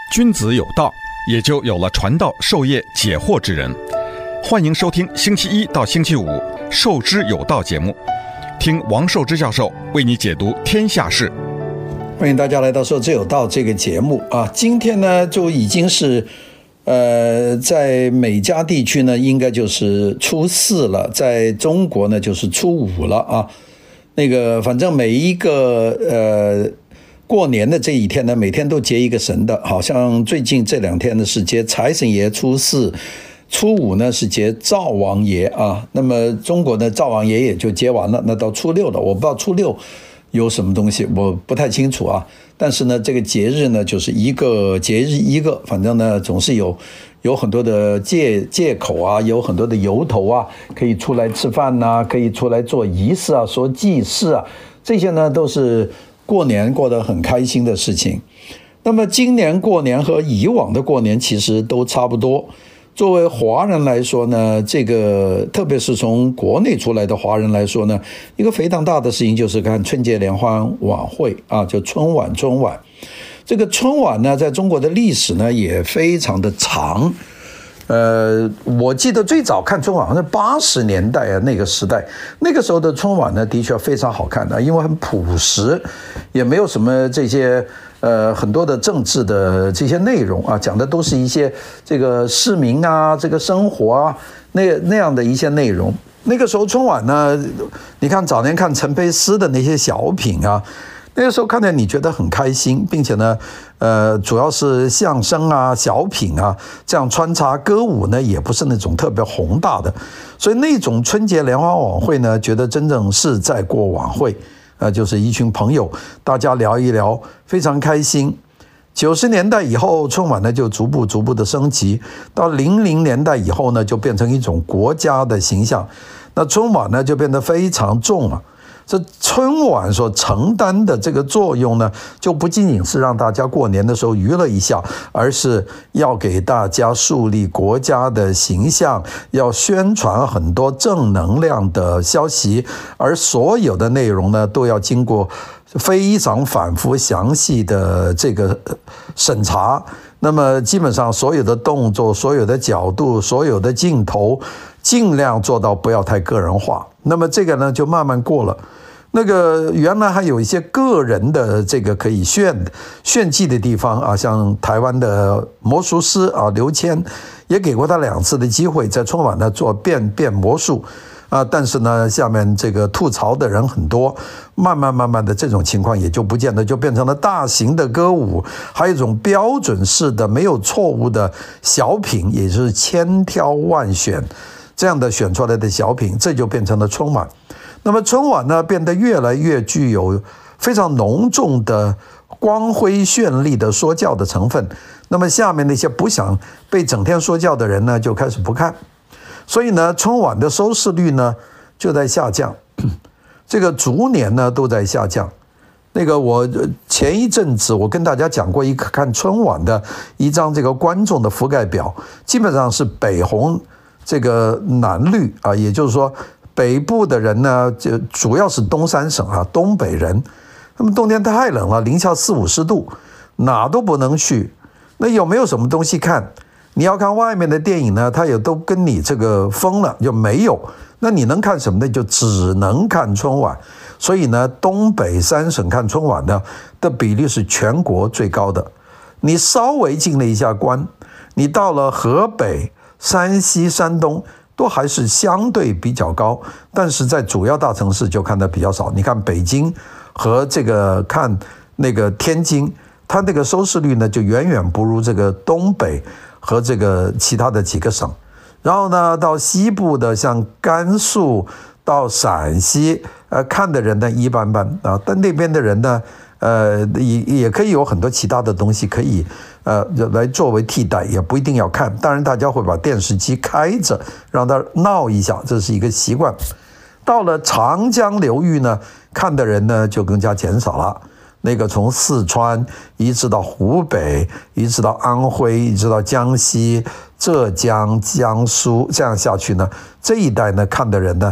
君子有道，也就有了传道授业解惑之人。欢迎收听星期一到星期五《授之有道》节目，听王寿之教授为你解读天下事。 欢迎大家来到《授之有道》这个节目啊！今天呢，就已经是在美加地区呢，应该就是初4了，在中国呢就是初5了啊。反正每一个过年的这一天呢，每天都接一个神的，好像最近这2天呢是接财神爷初4，初5呢是接灶王爷啊。那么中国的灶王爷也就接完了，那到初6了，我不知道初6有什么东西，我不太清楚啊。但是呢，这个节日呢，就是一个节日一个，反正呢，总是有很多的借口啊，有很多的由头啊，可以出来吃饭呐，可以出来做仪式啊，说祭祀啊，这些呢都是过年过得很开心的事情。那么今年过年和以往的过年其实都差不多。作为华人来说呢，这个特别是从国内出来的华人来说呢，一个非常大的事情就是看春节联欢晚会啊，就春晚。这个春晚呢，在中国的历史呢也非常的长。我记得最早看春晚是80年代啊，那个时代，那个时候的春晚呢，的确非常好看的，因为很朴实，也没有什么这些很多的政治的这些内容啊，讲的都是一些这个市民啊，这个生活啊，那样的一些内容。那个时候春晚呢，你看早年看陈佩斯的那些小品啊，那个时候看见你觉得很开心，并且呢，主要是相声啊、小品啊，这样穿插歌舞呢，也不是那种特别宏大的，所以那种春节联欢晚会呢，觉得真正是在过晚会，就是一群朋友大家聊一聊，非常开心。90年代以后，春晚呢就逐步的升级，到00年代以后呢，就变成一种国家的形象，那春晚呢就变得非常重了。这春晚所承担的这个作用呢，就不仅仅是让大家过年的时候娱乐一下，而是要给大家树立国家的形象，要宣传很多正能量的消息，而所有的内容呢，都要经过非常反复详细的这个审查。那么基本上所有的动作、所有的角度、所有的镜头，尽量做到不要太个人化。那么这个呢，就慢慢过了。原来还有一些个人的这个可以炫技的地方啊，像台湾的魔术师啊刘谦，也给过他2次的机会，在春晚呢做变魔术啊，但是呢下面这个吐槽的人很多，慢慢的这种情况也就不见得，就变成了大型的歌舞，还有一种标准式的没有错误的小品，也就是千挑万选这样的选出来的小品，这就变成了春晚。那么春晚呢，变得越来越具有非常浓重的光辉绚丽的说教的成分。那么下面那些不想被整天说教的人呢，就开始不看。所以呢，春晚的收视率呢就在下降，这个逐年呢都在下降。我前一阵子我跟大家讲过一个看春晚的一张这个观众的覆盖表，基本上是北红这个南绿啊，也就是说北部的人呢，就主要是东三省啊，东北人，他们冬天太冷了，零下40-50度，哪都不能去。那有没有什么东西看？你要看外面的电影呢，它也都跟你这个疯了，就没有。那你能看什么呢？就只能看春晚。所以呢，东北3省看春晚呢的比例是全国最高的。你稍微进了一下关，你到了河北、山西、山东，都还是相对比较高，但是在主要大城市就看得比较少。你看北京和看天津，它那个收视率呢就远远不如这个东北和其他的几个省。然后呢，到西部的像甘肃到陕西，看的人呢一般般啊，但那边的人呢，也可以有很多其他的东西可以来作为替代，也不一定要看。当然大家会把电视机开着让它闹一下，这是一个习惯。到了长江流域呢，看的人呢就更加减少了。从四川一直到湖北，一直到安徽，一直到江西、浙江、江苏，这样下去呢，这一带呢看的人呢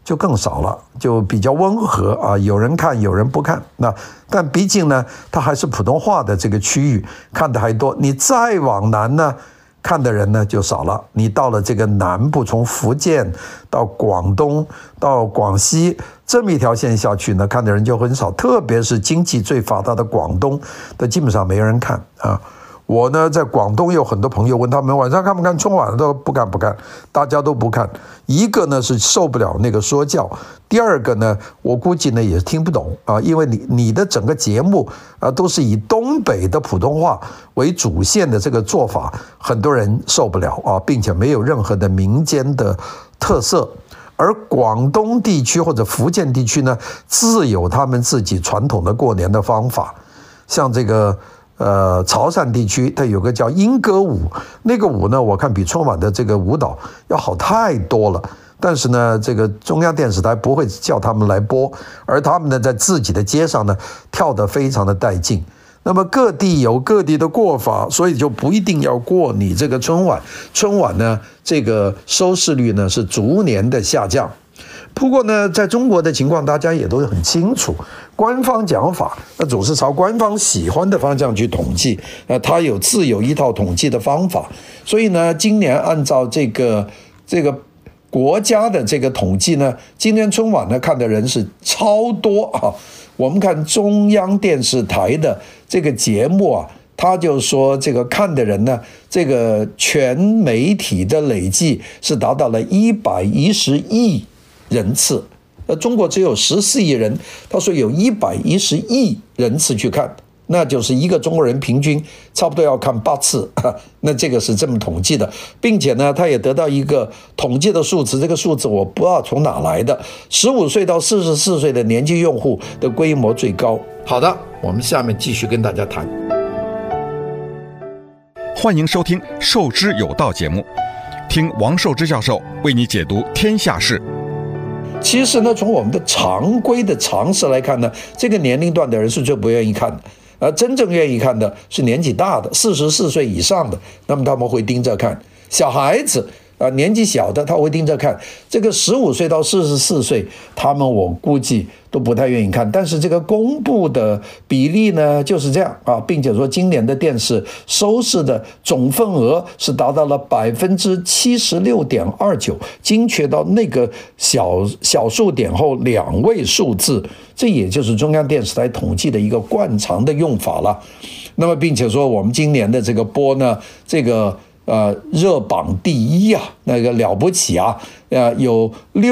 就更少了，就比较温和啊，有人看有人不看。但毕竟呢，它还是普通话的这个区域看的还多。你再往南呢，看的人呢就少了。你到了这个南部，从福建到广东到广西这么一条线下去呢，看的人就很少。特别是经济最发达的广东的，基本上没人看啊。我呢，在广东有很多朋友问他们晚上看不看春晚，都不看，大家都不看。一个呢是受不了那个说教，第二个呢，我估计呢也听不懂啊，因为你的整个节目啊都是以东北的普通话为主线的这个做法，很多人受不了啊，并且没有任何的民间的特色。而广东地区或者福建地区呢，自有他们自己传统的过年的方法，像这个。潮汕地区它有个叫莺歌舞，那个舞呢，我看比春晚的这个舞蹈要好太多了。但是呢，这个中央电视台不会叫他们来播，而他们呢，在自己的街上呢，跳得非常的带劲。那么各地有各地的过法，所以就不一定要过你这个春晚。春晚呢，这个收视率呢是逐年的下降。不过呢，在中国的情况，大家也都很清楚，官方讲法那总是朝官方喜欢的方向去统计，它自有一套统计的方法。所以呢，今年按照这个国家的这个统计呢，今年春晚呢看的人是超多啊。我们看中央电视台的这个节目啊，他就说这个看的人呢，这个全媒体的累计是达到了110亿人次，中国只有14亿人，他说有110亿人次去看，那就是一个中国人平均差不多要看8次，那这个是这么统计的，并且呢，他也得到一个统计的数字，这个数字我不知道从哪来的，15岁到44岁的年轻用户的规模最高。好的，我们下面继续跟大家谈。 欢迎收听《授之有道》节目，听王寿之教授为你解读天下事。 其实呢，从我们的常规的常识来看呢，这个年龄段的人是最不愿意看的，真正愿意看的是年纪大的44岁以上的，那么他们会盯着看。小孩子年纪小的他会盯着看，这个15岁到44岁，他们我估计都不太愿意看。但是这个公布的比例呢就是这样啊，并且说今年的电视收视的总份额是达到了76.29%，精确到那个小数点后2位数字，这也就是中央电视台统计的一个惯常的用法了。那么并且说我们今年的这个播呢，这个热榜第1啊，那个了不起啊！有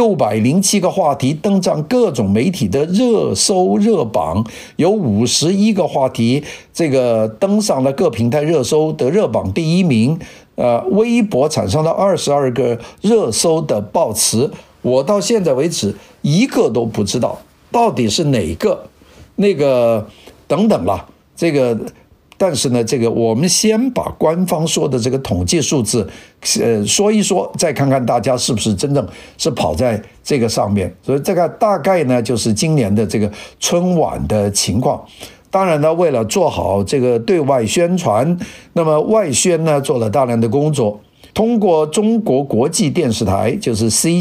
607个话题登上各种媒体的热搜热榜，有51个话题这个登上了各平台热搜的热榜第1名。微博产生了22个热搜的爆词，我到现在为止一个都不知道到底是哪个，那个等等了，这个。但是呢，这个我们先把官方说的这个统计数字，说一说，再看看大家是不是真正是跑在这个上面。所以这个大概呢，就是今年的这个春晚的情况。当然呢，为了做好这个对外宣传，那么外宣呢做了大量的工作，通过中国国际电视台，就是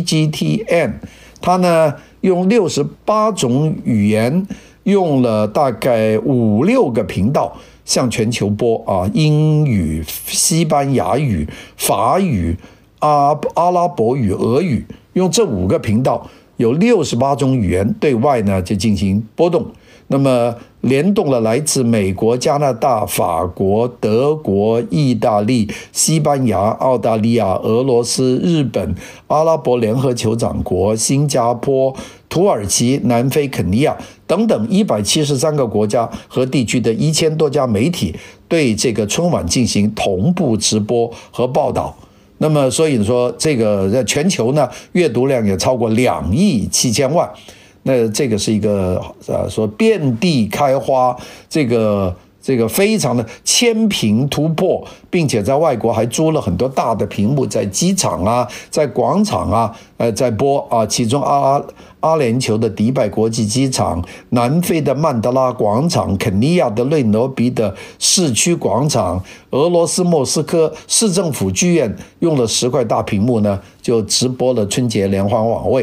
CGTN， 它呢用68种语言，用了大概5-6个频道。向全球播啊，英语、西班牙语、法语、阿拉伯语、俄语，用这5个频道，有68种语言对外呢就进行波动。那么联动了来自美国、加拿大、法国、德国、意大利、西班牙、澳大利亚、俄罗斯、日本、阿拉伯联合酋长国、新加坡、土耳其、南非、肯尼亚等等173个国家和地区的1000多家媒体对这个春晚进行同步直播和报道。那么所以说这个在全球呢阅读量也超过2亿7千万。那这个是一个说遍地开花，这个非常的千屏突破，并且在外国还租了很多大的屏幕，在机场啊，在广场啊，在播啊，其中阿联酋的迪拜国际机场、南非的曼德拉广场、肯尼亚的内罗毕的市区广场、俄罗斯莫斯科市政府剧院用了10块大屏幕呢，就直播了春节联欢晚会。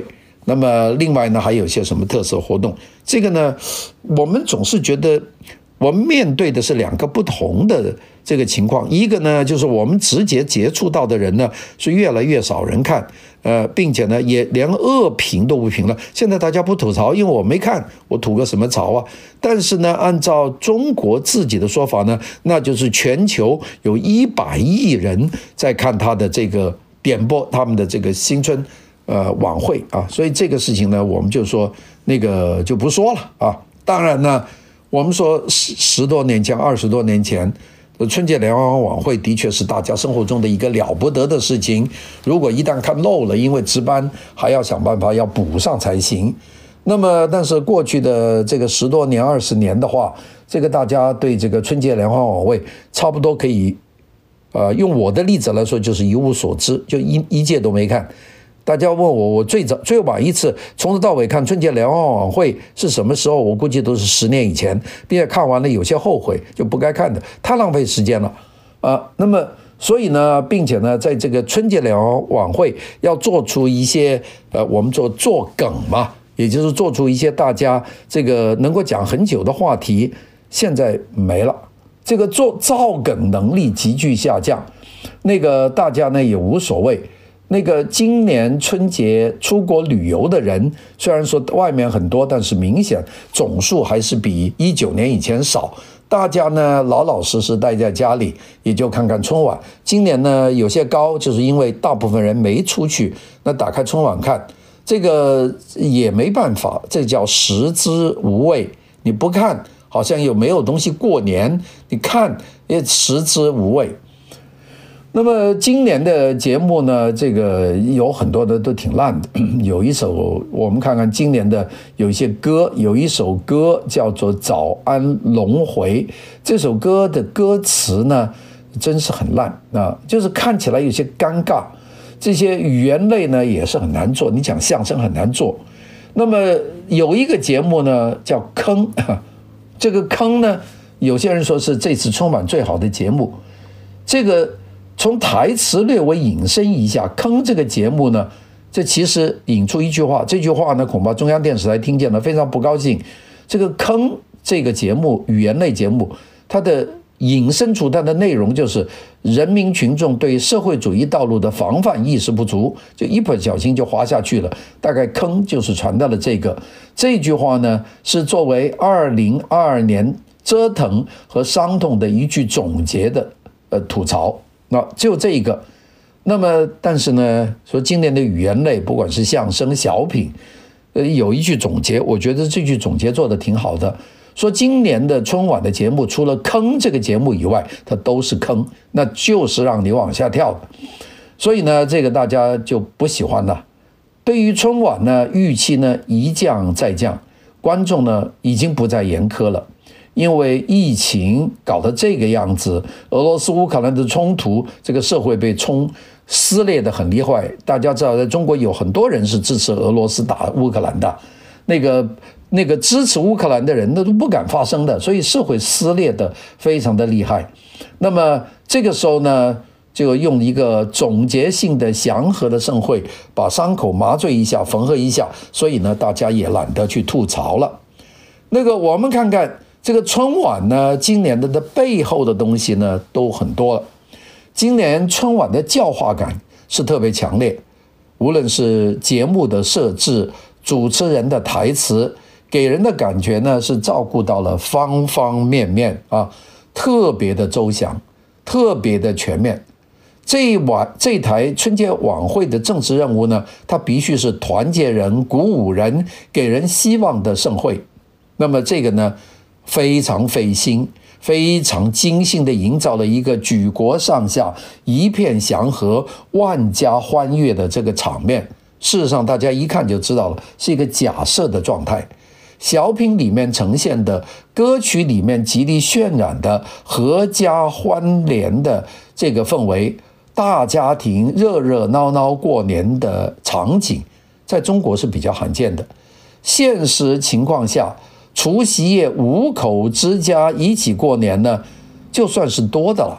那么另外呢，还有些什么特色活动？这个呢，我们总是觉得我们面对的是两个不同的这个情况。一个呢，就是我们直接接触到的人呢是越来越少人看，并且呢也连恶评都不评了。现在大家不吐槽，因为我没看，我吐个什么槽啊？但是呢，按照中国自己的说法呢，那就是全球有100亿人在看他的这个点播他们的这个新春晚会啊，所以这个事情呢，我们就说那个就不说了啊。当然呢，我们说10多年前、20多年前，春节联欢晚会的确是大家生活中的一个了不得的事情。如果一旦看漏了，因为值班还要想办法要补上才行。那么，但是过去的这个10多年、20年的话，这个大家对这个春节联欢晚会差不多可以，用我的例子来说，就是一无所知，就一届都没看。大家问我最晚一次从头到尾看春节联欢晚会是什么时候？我估计都是10年以前，并且看完了有些后悔，就不该看的，太浪费时间了那么所以呢，并且呢，在这个春节联欢晚会要做出一些我们做梗嘛，也就是做出一些大家这个能够讲很久的话题，现在没了，这个造梗能力急剧下降，那个大家呢也无所谓。那个今年春节出国旅游的人，虽然说外面很多，但是明显总数还是比19年以前少。大家呢老老实实待在家里，也就看看春晚。今年呢有些高，就是因为大部分人没出去，那打开春晚看，这个也没办法，这叫食之无味。你不看，好像又没有东西过年；你看，也食之无味。那么今年的节目呢，这个有很多的都挺烂的。有一首，我们看看今年的有一些歌，有一首歌叫做《早安龙回》，这首歌的歌词呢，真是很烂啊，就是看起来有些尴尬。这些语言类呢也是很难做，你讲相声很难做。那么有一个节目呢叫坑，这个坑呢，有些人说是这次春晚最好的节目，这个。从台词略微引申一下，坑这个节目呢，这其实引出一句话，这句话呢，恐怕中央电视台听见了非常不高兴。这个坑这个节目，语言类节目，它的引申出它的内容就是人民群众对社会主义道路的防范意识不足，就一不小心就滑下去了。大概坑就是传到了这句话呢，是作为2022年折腾和伤痛的一句总结的吐槽。那就这一个，那么但是呢，说今年的语言类，不管是相声、小品，有一句总结，我觉得这句总结做得挺好的。说今年的春晚的节目，除了坑这个节目以外，它都是坑，那就是让你往下跳的。所以呢，这个大家就不喜欢了。对于春晚呢，预期呢一降再降，观众呢已经不再严苛了。因为疫情搞得这个样子，俄罗斯乌克兰的冲突，这个社会被撕裂得很厉害。大家知道，在中国有很多人是支持俄罗斯打乌克兰的，那个支持乌克兰的人那都不敢发声的，所以社会撕裂得非常的厉害。那么这个时候呢，就用一个总结性的祥和的盛会，把伤口麻醉一下，缝合一下，所以呢，大家也懒得去吐槽了。那个我们看看。这个春晚呢，今年的背后的东西呢都很多了。今年春晚的教化感是特别强烈，无论是节目的设置、主持人的台词，给人的感觉呢是照顾到了方方面面啊，特别的周详，特别的全面。这台春节晚会的政治任务呢，它必须是团结人、鼓舞人、给人希望的盛会。那么这个呢？非常费心，非常精心地营造了一个举国上下一片祥和、万家欢悦的这个场面。事实上，大家一看就知道了，是一个假设的状态。小品里面呈现的，歌曲里面极力渲染的合家欢联的这个氛围，大家庭热热闹闹过年的场景，在中国是比较罕见的。现实情况下，除夕夜5口之家一起过年呢，就算是多的了。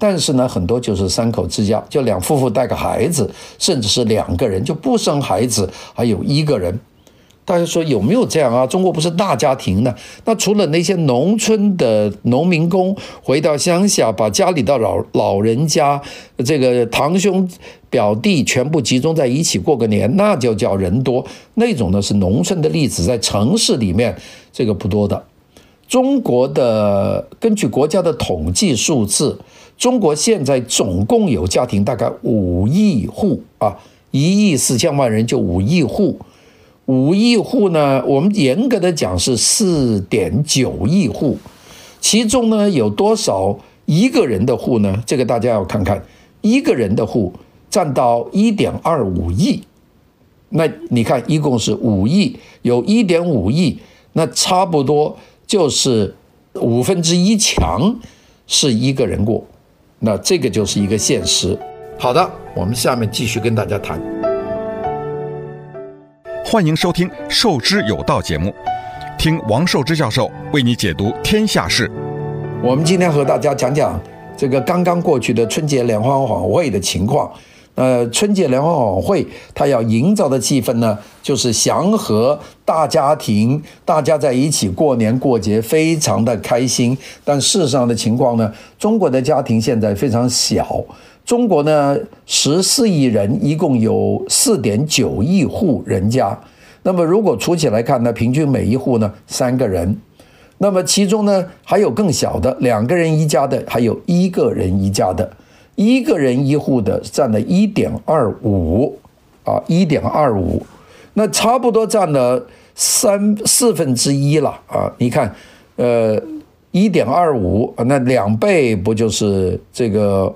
但是呢，很多就是3口之家，就2夫妇带个孩子，甚至是2个人就不生孩子，还有1个人。大家说有没有这样啊？中国不是大家庭呢？那除了那些农村的农民工回到乡下，把家里的老人家、这个堂兄表弟全部集中在一起过个年，那就叫人多。那种呢是农村的例子，在城市里面这个不多的。中国的根据国家的统计数字，中国现在总共有家庭大概5亿户啊，1亿4千万人就5亿户。5亿户呢，我们严格的讲是4.9亿户，其中呢有多少1个人的户呢？这个大家要看看，1个人的户占到1.25亿，那你看一共是5亿，有1.5亿，那差不多就是1/5强是1个人过，那这个就是一个现实。好的，我们下面继续跟大家谈。 欢迎收听《受之有道》节目，听王寿之教授为你解读天下事。 我们今天和大家讲讲这个刚刚过去的春节联欢晚会的情况。春节联欢晚会它要营造的气氛呢，就是祥和大家庭，大家在一起过年过节，非常的开心。但事实上的情况呢，中国的家庭现在非常小。中国呢14亿人，一共有4.9亿户人家。那么如果除起来看呢，平均每一户呢3个人。那么其中呢还有更小的2个人一家的，还有1个人一家的。1个人一户的占了 1.25 啊 1.25， 那差不多占了1/4了啊。你看1.25， 那2倍不就是这个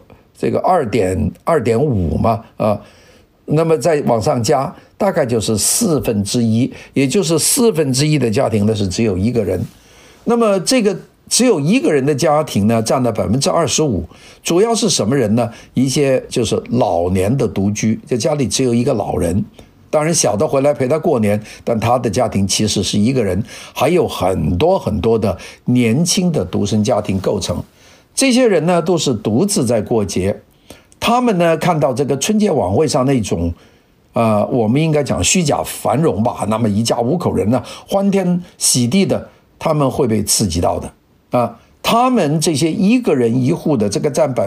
2.5嘛啊？那么再往上加，大概就是1/4，也就是1/4的家庭呢是只有1个人。那么这个只有1个人的家庭呢，占了25%，主要是什么人呢？一些就是老年的独居，在家里只有1个老人，当然小的回来陪他过年，但他的家庭其实是1个人，还有很多很多的年轻的独生家庭构成。这些人呢都是独自在过节，他们呢看到这个春节晚会上那种我们应该讲虚假繁荣吧，那么一家5口人呢欢天喜地的，他们会被刺激到的啊。他们这些1个人一户的这个占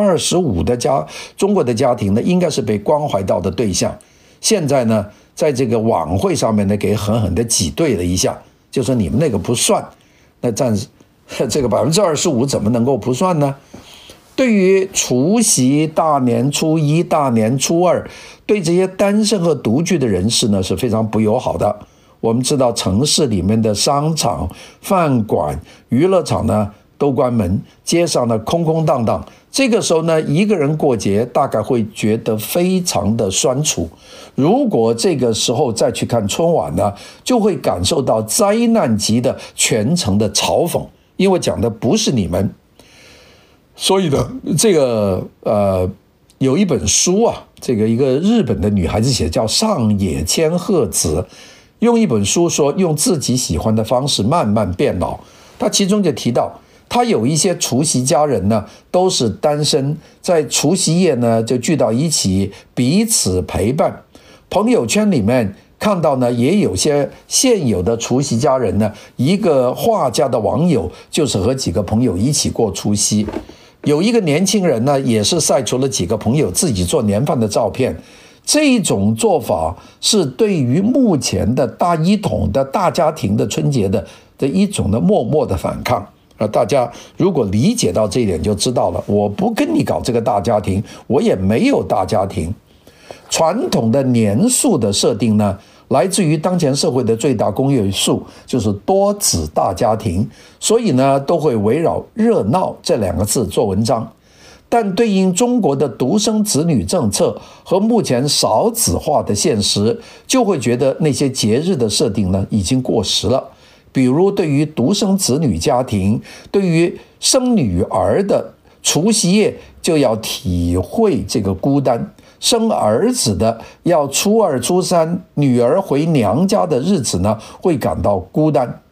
25%的中国的家庭呢，应该是被关怀到的对象。现在呢在这个晚会上面呢给狠狠的挤兑了一下，就说你们那个不算，那占这个25%怎么能够不算呢？对于除夕、大年初一、大年初二，对这些单身和独居的人士呢是非常不友好的。我们知道城市里面的商场、饭馆、娱乐场呢都关门，街上呢空空荡荡。这个时候呢1个人过节大概会觉得非常的酸楚。如果这个时候再去看春晚呢，就会感受到灾难级的全程的嘲讽，因为讲的不是你们。所以呢这个有一本书啊，这个一个日本的女孩子写，叫上野千鹤子，用一本书说用自己喜欢的方式慢慢变老。她其中就提到，她有一些除夕家人呢都是单身，在除夕夜呢就聚到一起彼此陪伴。朋友圈里面看到呢也有些现有的除夕家人呢，一个画家的网友就是和几个朋友一起过除夕。有一个年轻人呢也是晒出了几个朋友自己做年饭的照片。这种做法是对于目前的大一统的大家庭的春节的一种的默默的反抗。大家如果理解到这一点就知道了，我不跟你搞这个大家庭，我也没有大家庭。传统的年数的设定呢，来自于当前社会的最大公约数，就是多子大家庭，所以呢都会围绕热闹这2个字做文章。但对应中国的独生子女政策和目前少子化的现实，就会觉得那些节日的设定呢已经过时了。比如对于独生子女家庭，对于生女儿的除夕夜就要体会这个孤单，生儿子的要初2、初3女儿回娘家的日子呢会感到孤单。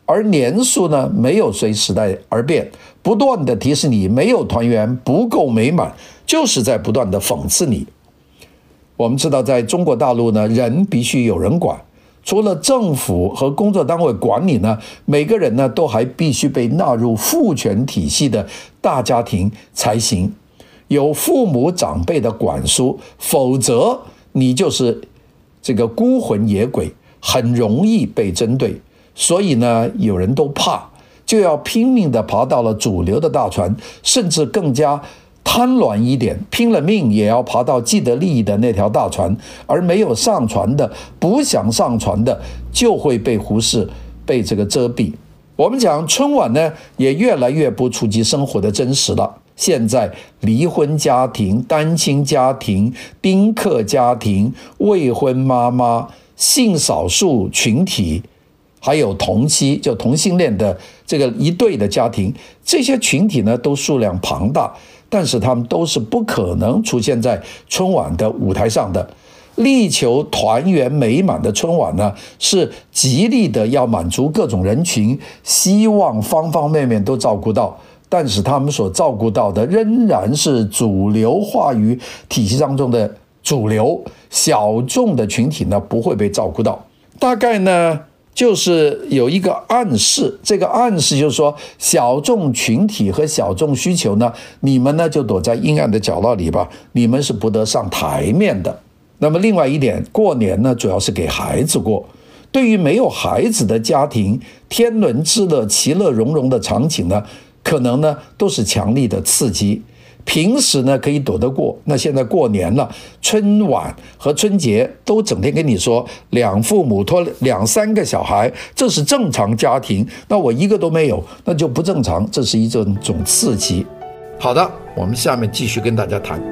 而年数呢没有随时代而变，不断的提示你没有团圆，不够美满，就是在不断的讽刺你。我们知道在中国大陆呢，人必须有人管，除了政府和工作单位管理呢，每个人呢都还必须被纳入父权体系的大家庭才行，有父母长辈的管束，否则你就是这个孤魂野鬼，很容易被针对。所以呢，有人都怕，就要拼命地爬到了主流的大船，甚至更加贪婪一点，拼了命也要爬到既得利益的那条大船，而没有上船的，不想上船的，就会被忽视，被这个遮蔽。我们讲春晚呢，也越来越不触及生活的真实了。现在离婚家庭、单亲家庭、丁克家庭、未婚妈妈、性少数群体，还有同妻，就同性恋的这个一对的家庭，这些群体呢都数量庞大，但是他们都是不可能出现在春晚的舞台上的。力求团圆美满的春晚呢，是极力的要满足各种人群，希望方方面面都照顾到，但是他们所照顾到的仍然是主流话语体系当中的主流，小众的群体呢不会被照顾到。大概呢就是有一个暗示，这个暗示就是说，小众群体和小众需求呢，你们呢就躲在阴暗的角落里吧，你们是不得上台面的。那么另外一点，过年呢主要是给孩子过，对于没有孩子的家庭，天伦之乐、其乐融融的场景呢，可能呢都是强力的刺激。平时呢可以躲得过，那现在过年了，春晚和春节都整天跟你说两父母拖2、3个小孩，这是正常家庭，那我一个都没有，那就不正常，这是一种刺激。好的，我们下面继续跟大家谈。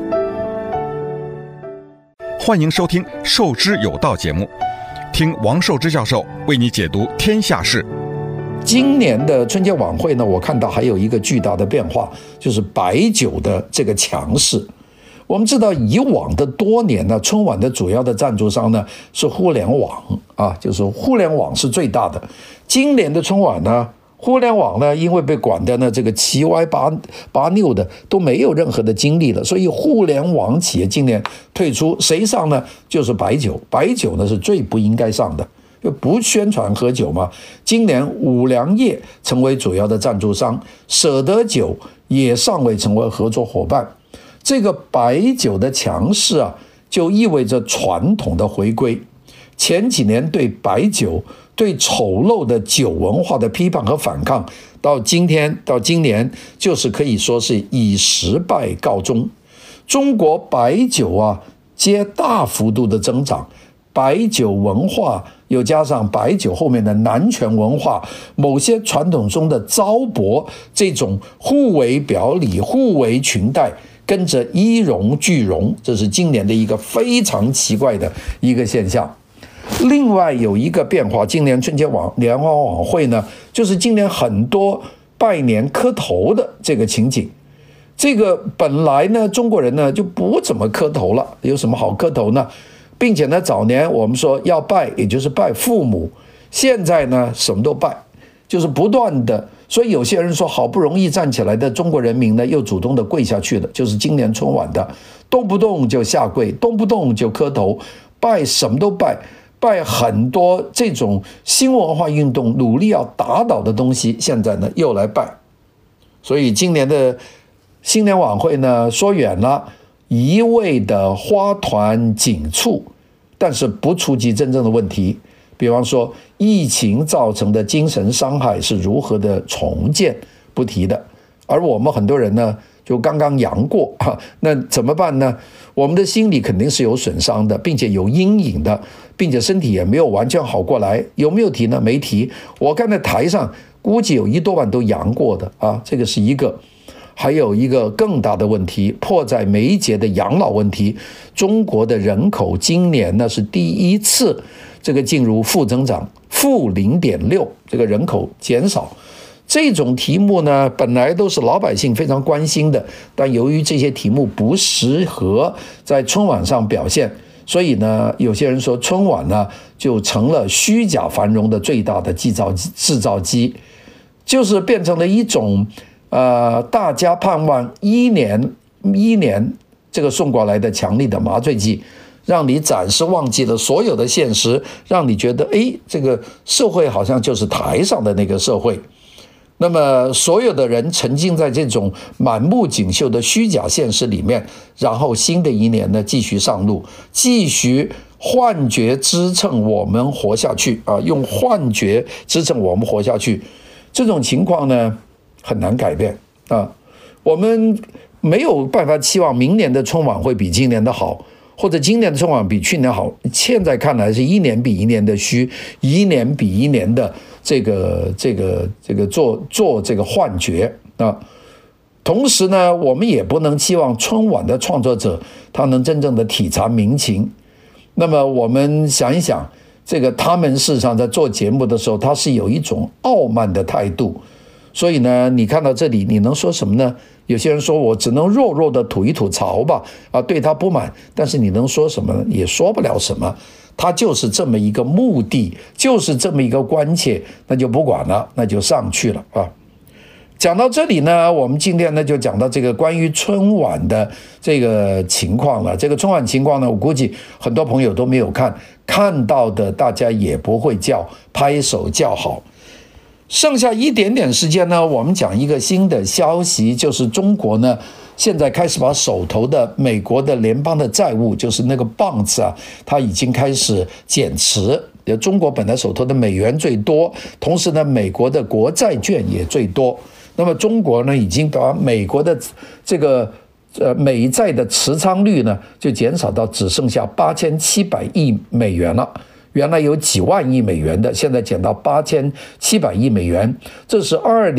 欢迎收听《受之有道》节目，听王寿之教授为你解读天下事。 今年的春节晚会呢，我看到还有一个巨大的变化，就是白酒的这个强势。我们知道以往的多年呢，春晚的主要的赞助商呢是互联网啊，就是互联网是最大的。今年的春晚呢，互联网呢因为被管的呢这个七歪八扭的，都没有任何的精力了，所以互联网企业今年退出，谁上呢？就是白酒。白酒呢是最不应该上的，就不宣传喝酒嘛。今年五粮液成为主要的赞助商，舍得酒也尚未成为合作伙伴。这个白酒的强势啊，就意味着传统的回归。前几年对白酒、对丑陋的酒文化的批判和反抗，到今年就是可以说是以失败告终。中国白酒啊，皆大幅度的增长。白酒文化又加上白酒后面的男权文化，某些传统中的糟粕，这种互为表里、互为裙带，跟着一荣俱荣，这是今年的一个非常奇怪的一个现象。另外有一个变化，今年春节联欢晚会呢，就是今年很多拜年磕头的这个情景。这个本来呢，中国人呢就不怎么磕头了，有什么好磕头呢？并且呢，早年我们说要拜，也就是拜父母，现在呢什么都拜，就是不断的。所以有些人说，好不容易站起来的中国人民呢，又主动的跪下去了，就是今年春晚的，动不动就下跪，动不动就磕头，拜什么都拜，拜很多这种新文化运动努力要打倒的东西，现在呢又来拜。所以今年的新年晚会呢，说远了，一味的花团锦簇，但是不触及真正的问题。比方说疫情造成的精神伤害是如何的重建，不提的。而我们很多人呢就刚刚阳过，那怎么办呢？我们的心理肯定是有损伤的，并且有阴影的，并且身体也没有完全好过来。有没有提呢？没提。我看在台上估计有1多万都阳过的啊，这个是一个。还有一个更大的问题，迫在眉睫的养老问题。中国的人口今年呢是第一次这个进入负增长，负0.6，这个人口减少。这种题目呢本来都是老百姓非常关心的，但由于这些题目不适合在春晚上表现， 所以呢，有些人说春晚呢就成了虚假繁荣的最大的制造机，就是变成了一种大家盼望一年这个送过来的强力的麻醉剂，让你暂时忘记了所有的现实，让你觉得这个社会好像就是台上的那个社会。那么所有的人沉浸在这种满目锦绣的虚假现实里面，然后新的一年呢继续上路，继续幻觉支撑我们活下去啊，用幻觉支撑我们活下去，这种情况呢很难改变啊。我们没有办法期望明年的春晚会比今年的好，或者今年的春晚比去年好，现在看来是一年比一年的虚，一年比一年的这个做这个幻觉啊。同时呢，我们也不能期望春晚的创作者他能真正的体察民情。那么我们想一想，这个他们事实上在做节目的时候，他是有一种傲慢的态度。所以呢，你看到这里，你能说什么呢？有些人说我只能弱弱的吐一吐槽吧，对他不满，但是你能说什么呢？也说不了什么。他就是这么一个目的，就是这么一个关切，那就不管了，那就上去了啊。讲到这里呢，我们今天呢就讲到这个关于春晚的这个情况了。这个春晚情况呢，我估计很多朋友都没有看到的，大家也不会拍手叫好。剩下一点点时间呢，我们讲一个新的消息，就是中国呢现在开始把手头的美国的联邦的债务，就是那个棒子啊，它已经开始减持。中国本来手头的美元最多，同时呢，美国的国债券也最多。那么中国呢，已经把美国的这个美债的持仓率呢，就减少到只剩下8700亿美元了。原来有几万亿美元的，现在减到8700亿美元，这是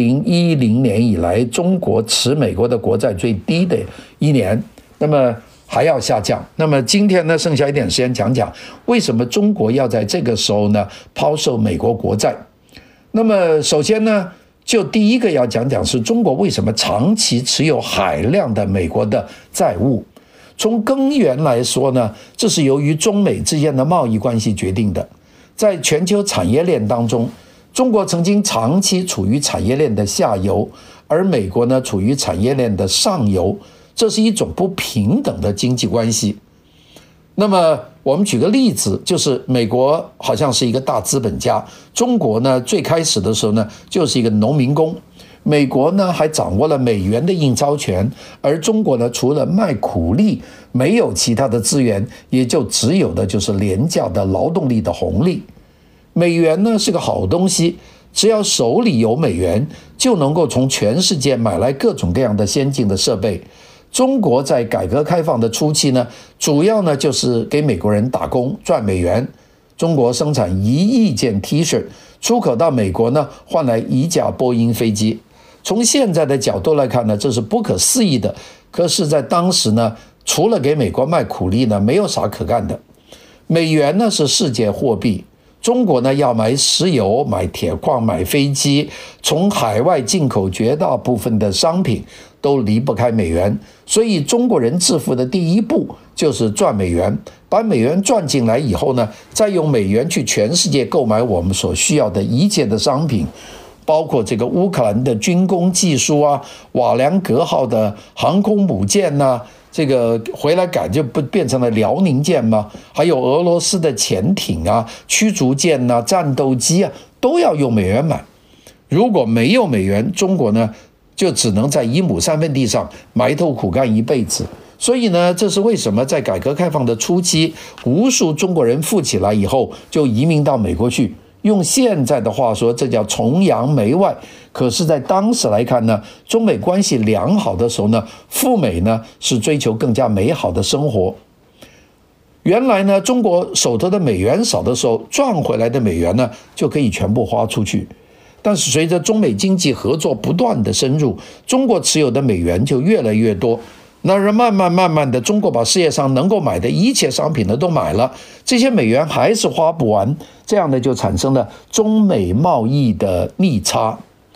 2010年以来中国持美国的国债最低的一年，那么还要下降。那么今天呢，剩下一点时间讲讲为什么中国要在这个时候呢抛售美国国债。那么首先呢，就第一个要讲讲是中国为什么长期持有海量的美国的债务。从根源来说呢，这是由于中美之间的贸易关系决定的。在全球产业链当中，中国曾经长期处于产业链的下游，而美国呢处于产业链的上游，这是一种不平等的经济关系。那么我们举个例子，就是美国好像是一个大资本家，中国呢最开始的时候呢就是一个农民工。美国呢还掌握了美元的印钞权，而中国呢除了卖苦力，没有其他的资源，也就只有的就是廉价的劳动力的红利。美元呢是个好东西，只要手里有美元，就能够从全世界买来各种各样的先进的设备。中国在改革开放的初期呢，主要呢就是给美国人打工赚美元。中国生产1亿件 T 恤，出口到美国呢换来1架波音飞机。从现在的角度来看呢，这是不可思议的。可是在当时呢，除了给美国卖苦力呢，没有啥可干的。美元呢是世界货币，中国呢要买石油、买铁矿、买飞机，从海外进口绝大部分的商品都离不开美元。所以中国人致富的第一步就是赚美元，把美元赚进来以后呢，再用美元去全世界购买我们所需要的一切的商品。包括这个乌克兰的军工技术啊，瓦良格号的航空母舰啊，这个回来改就不变成了辽宁舰吗？还有俄罗斯的潜艇啊、驱逐舰啊、战斗机啊，都要用美元买。如果没有美元，中国呢就只能在1亩3分地上埋头苦干一辈子。所以呢，这是为什么在改革开放的初期，无数中国人富起来以后就移民到美国去。用现在的话说，这叫崇洋媚外。可是在当时来看呢，中美关系良好的时候呢，赴美呢是追求更加美好的生活。原来呢，中国手头的美元少的时候，赚回来的美元呢就可以全部花出去。但是随着中美经济合作不断的深入，中国持有的美元就越来越多。那慢慢的，中国把世界上能够买的一切商品呢都买了，这些美元还是花不完，这样呢就产生了中美贸易的逆差。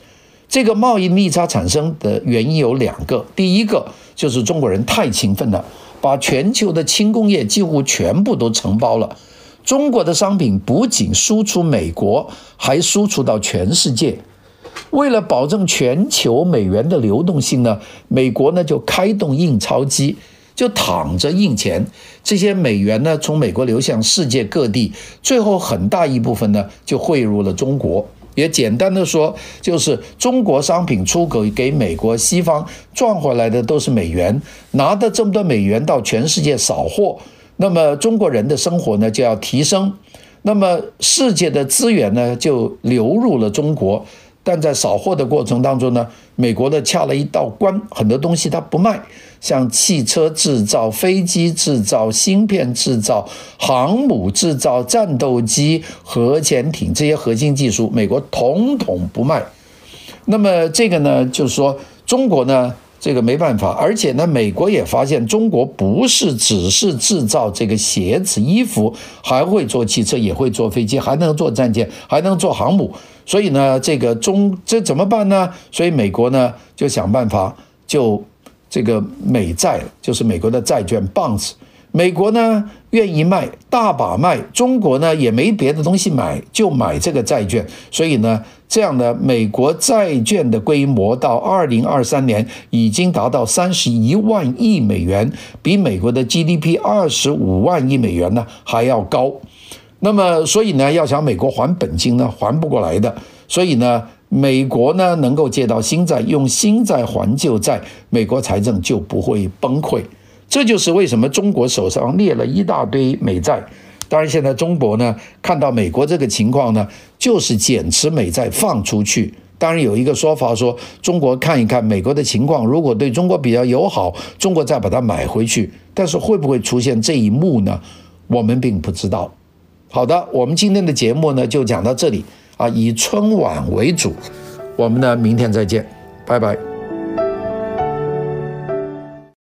这个贸易逆差产生的原因有2个，第一个就是中国人太勤奋了，把全球的轻工业几乎全部都承包了。中国的商品不仅输出美国，还输出到全世界。为了保证全球美元的流动性呢，美国呢就开动印钞机，就躺着印钱。这些美元呢从美国流向世界各地，最后很大一部分呢就汇入了中国。也简单的说，就是中国商品出口给美国西方赚回来的都是美元，拿的这么多美元到全世界扫货，那么中国人的生活呢就要提升，那么世界的资源呢就流入了中国。但在扫货的过程当中呢，美国呢掐了一道关，很多东西它不卖，像汽车制造、飞机制造、芯片制造、航母制造、战斗机、核潜艇这些核心技术，美国统统不卖。那么这个呢，就是说中国呢这个没办法，而且呢，美国也发现中国不是只是制造这个鞋子、衣服，还会做汽车，也会做飞机，还能做战舰，还能做航母。所以呢，这怎么办呢？所以美国呢就想办法，就这个美债，就是美国的债券 bonds。美国呢愿意卖，大把卖，中国呢也没别的东西买，就买这个债券。所以呢，这样呢，美国债券的规模到2023年已经达到31万亿美元，比美国的 GDP 25万亿美元呢还要高。那么，所以呢，要想美国还本金呢，还不过来的。所以呢，美国呢能够借到新债，用新债还旧债，美国财政就不会崩溃。这就是为什么中国手上列了一大堆美债。当然，现在中国呢看到美国这个情况呢，就是减持美债放出去。当然有一个说法说，中国看一看美国的情况，如果对中国比较友好，中国再把它买回去。但是会不会出现这一幕呢？我们并不知道。好的，我们今天的节目呢就讲到这里啊，以春晚为主。我们呢明天再见，拜拜。